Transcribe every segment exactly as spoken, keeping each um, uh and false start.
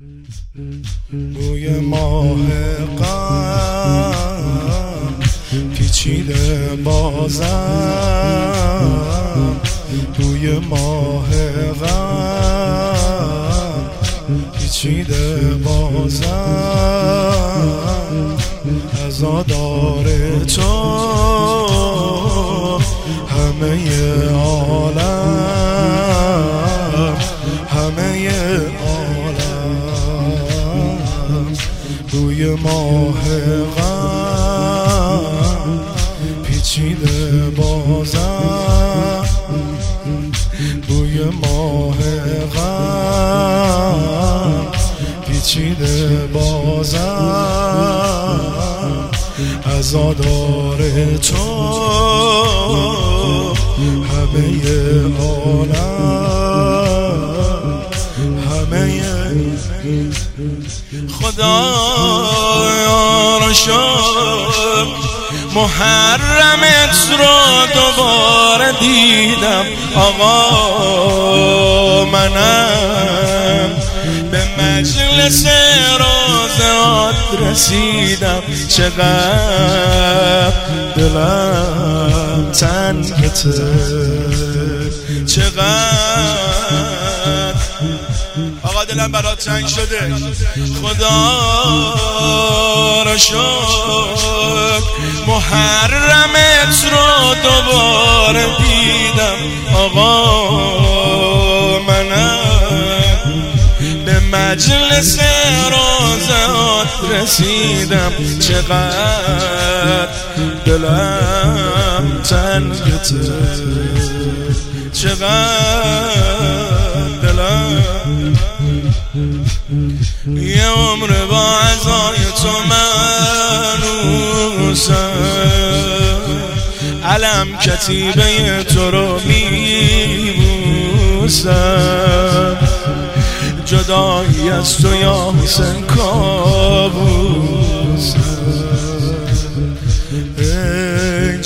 بوی ماه غم پیچیده بازم، بوی ماه غم پیچیده بازم، عزادار تو همه عالم، همه عالم. بوی ماه غم پیچیده بازم، بوی ماه غم پیچیده بازم، عزادار تو همه عالم، همه خدا را شکر محرمت رو دوباره دیدم. آقا منم به مجلس رازات رسیدم، چقدر دلم تنگته، چقدر آقا دلم برات تنگ شده. خدا را شکر محرمت رو دوباره دیدم. آقا منم به مجلس رازات رسیدم، چقدر دلم تنگته، چقدر دلم. یه عمر با عزای تو منوسم، علم کتیبه تو رو میبوسم، جدایی از تو یا حسین کابوسم. ای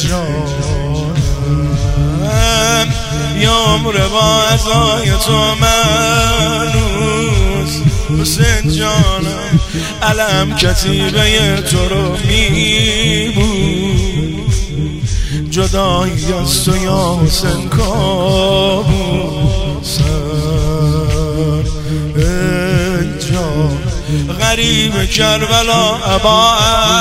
جانم یه عمر با عزای تو منوس، حسین جانم علم کتیبه تو رو میبوس، جدایی از تو یا حسین کابوسم. ای جان غریب کربلا ابا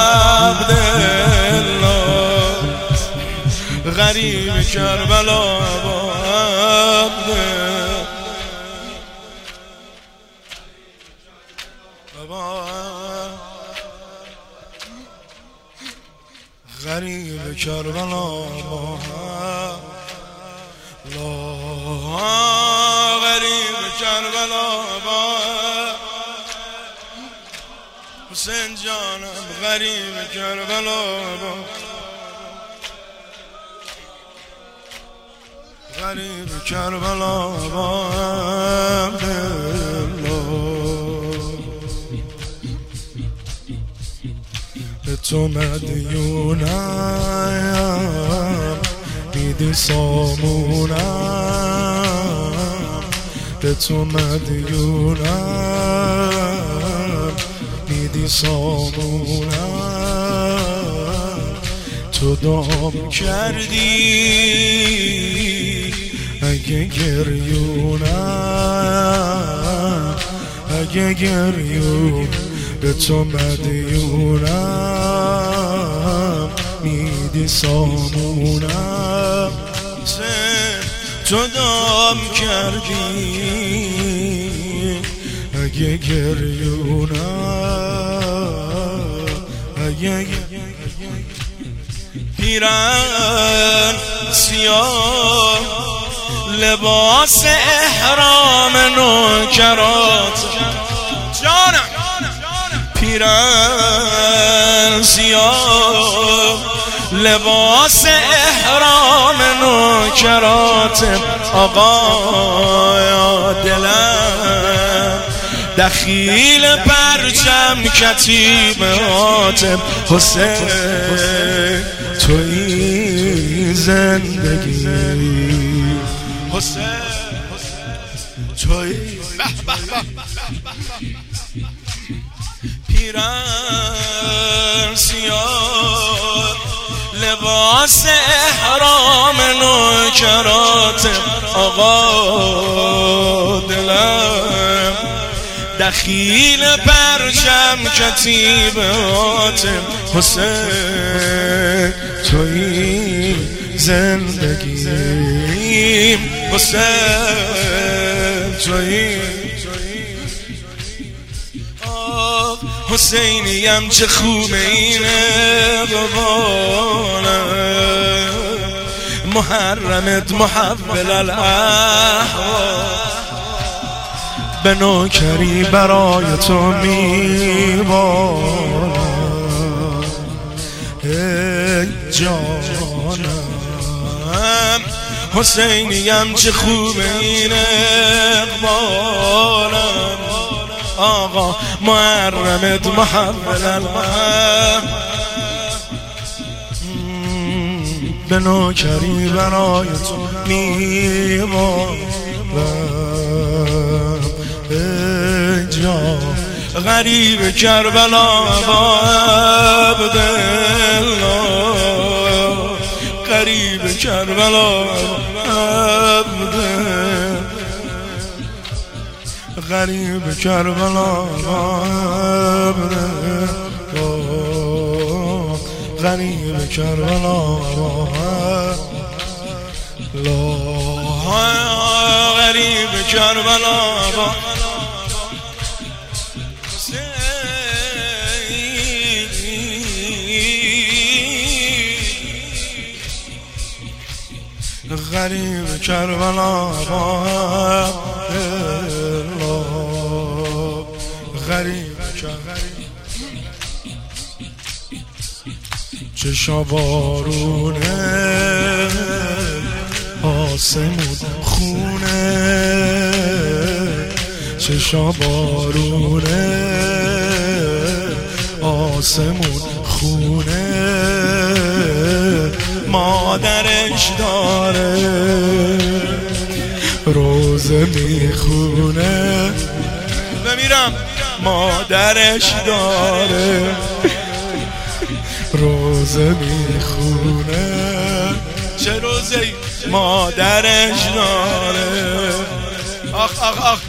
عبدالله، غریب کربلا ابا عبدالله، غریب کربلا ابا عبدالله، غریب کربلا ابا حسین جانم، غریب کربلا ابا، غریب کربلا ابا عبدالله. به تو مدیونم میدی سامونم، به تو مدیونم میدی سامونم، تو دام کردی اگه گریونم، اگه گریون به تو مدیونم میدی سامونم، تو دام کردی اگه گریونم، اگه پیرن سیاه لباس احرام نوکرات جانم، پیرن سیاه لباس احرام نوکرات. آقا یا دلم دخیل پرچم کتیبات، حسین توی زندگی، حسین توی میرن سیاه لباس احرام نوکرات آقا دلم دخیل پرچم کتیبات حسین توی زندگیم حسین توی حسینیم چه خوبه اینه بابانم محرمت محول الاحوال به نوکری برای تو میبارم ای جانم حسینیم چه خوبه این اقبالم آقا محرمت محول الحق به نوکری برای تو میبارم ای جان غریب کربلا با عبدالله غریب کربلا عبدالله غریب کربلا عبدالله غریب کربلا غریب کربلا غریب کربلا غریب چشم بارونه آسمون خونه چشم بارونه آسمون خونه مادرش داره روزه میخونه بمیرم مادرش داره روزه میخونه چه روزه مادرش داره آخ آخ آخ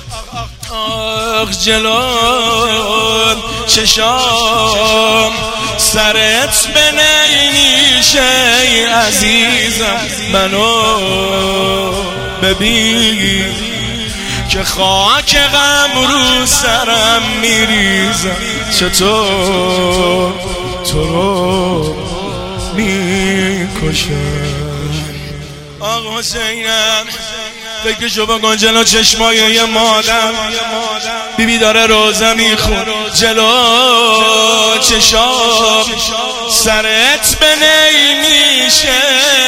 آخ جلال چشام سرت به نیمیشه عزیزم منو ببین که خاک غم رو سرم میریزم چطور تو رو میکشم آقا حسینم فکرشو بکن جلو چشمای یه مادر بیبی داره روزه میخون جلو چشام سرت به نیمیشه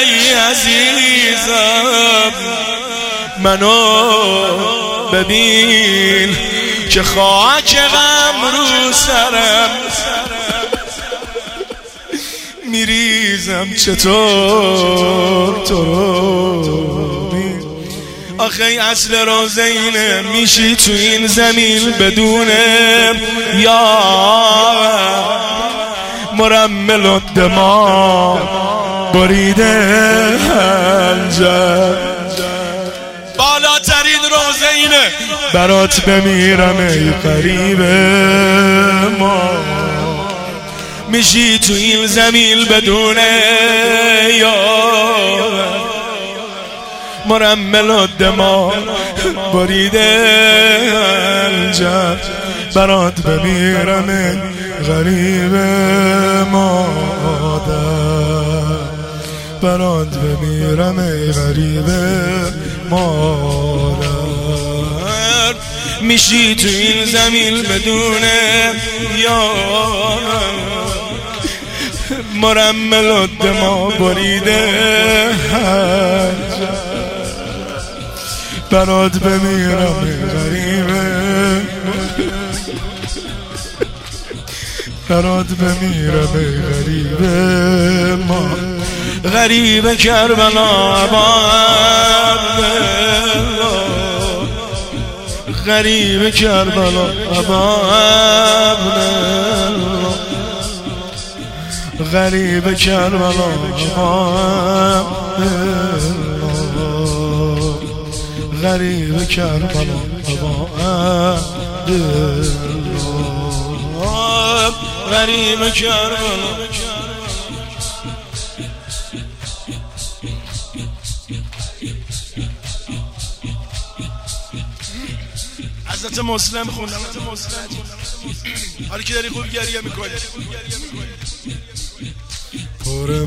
عزیزم منو ببین که خاک غم رو سرم میریزم چطور تو رو آخه اصل روزه اینه میشی تو این زمین بدون یا مرمل و دما بریده هنجر بالاترین روزه اینه برات بمیرم ای قریب ما میشی تو این زمین بدون یا مرمل و دما بریده هنجر برات بمیرم ای غریب مادر برات بمیرم ای غریب مادر میشی تو این زمین بدون یار مرمل و دما بریده هنجر برات بمیرم ای غریبه برات بمیرم ای غریبه ما غریب کربلا با غریب کربلا ابا عبدالله غریب کربلا ابا عبدالله غریب کربلا ابا عبدالله غریب کربلا. حضرت مسلم خوندم حالی که داری خوب گریه میکنی. پر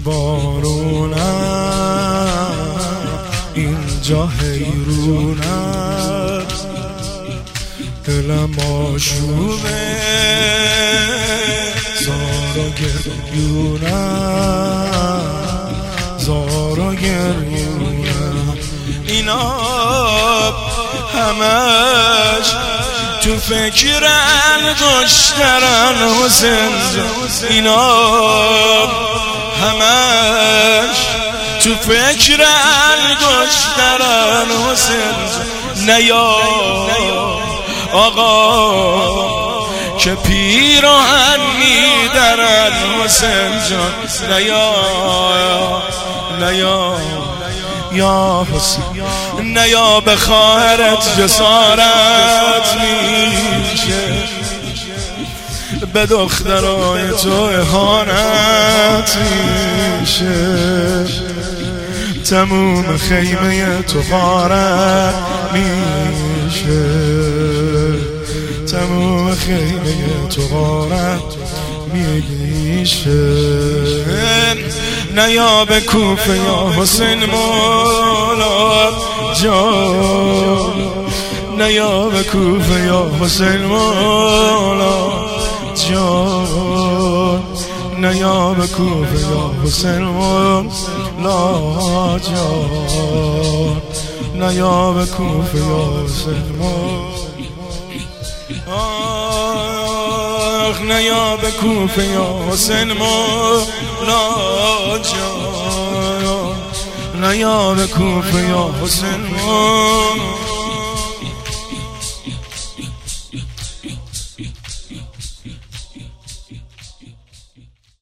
بارونم اینجا حیرونم دلم آشوبه زارا گریونم زارا گریونم اینا همش تو فکرن دشترن حسین اینا همش تو فکرن دشترن حسین نیا آقا که پیراهن میدرن حسین جان نیا نیا یا حسین نیا به خواهرت جسارت میشه به دخترای تو اهانت میشه تموم خیمه تو غارت میشه تموم خیمه تو غارت میشه نیا به کوفه یا حسین مولا جان نیا به کوفه یا حسین مولا جان نیا به کوفه یا حسین مولا جان نیا به کوفه یا حسین مولا نیا به کوفه یا حسین مولا جان نیا به کوفه یا حسین مولا